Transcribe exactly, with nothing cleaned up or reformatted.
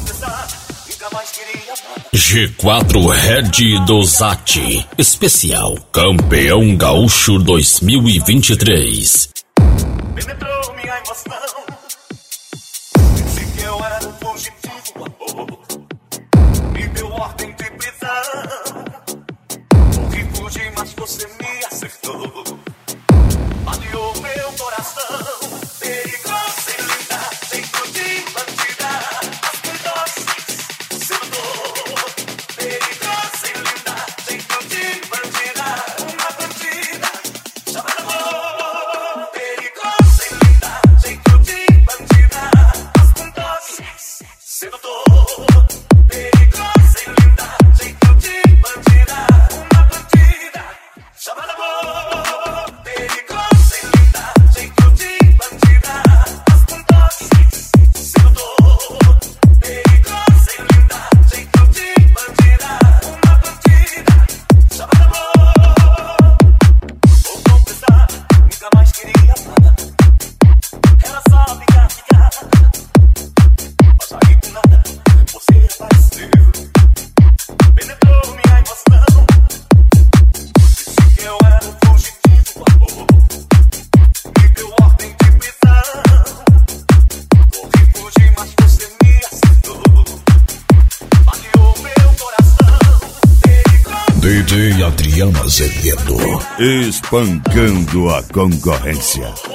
G quatro Red do Zati, especial Campeão Gaúcho dois mil e vinte e três. Penetrou minha emoção, disse que eu era um fugitivo amor, me deu ordem de prisão, corri, fugi, mas você me acertou, baleou meu coração, perigosa e linda, jeito de bandida, as doces se mandou, perigosa e linda, jeito de bandida, uma bandida chamada amor, perigosa e linda, jeito de bandida, as doces se mandou, perigosa e linda, jeito de bandida, uma bandida chamada amor, perigosa e linda, jeito de bandida, as doces se mandou, perigosa e linda, jeito de bandida, uma bandida chamada amor. Vou confessar, nunca mais queria amar, era só ficar, ficar, mas aí do nada você apareceu, penetrou minha emoção, disse que eu era um fugitivo amor, me deu ordem de prisão, corri, fugi, mas você me acertou, baleou meu coração, perigoso. D J Adriano Azevedo, Espancando a concorrência.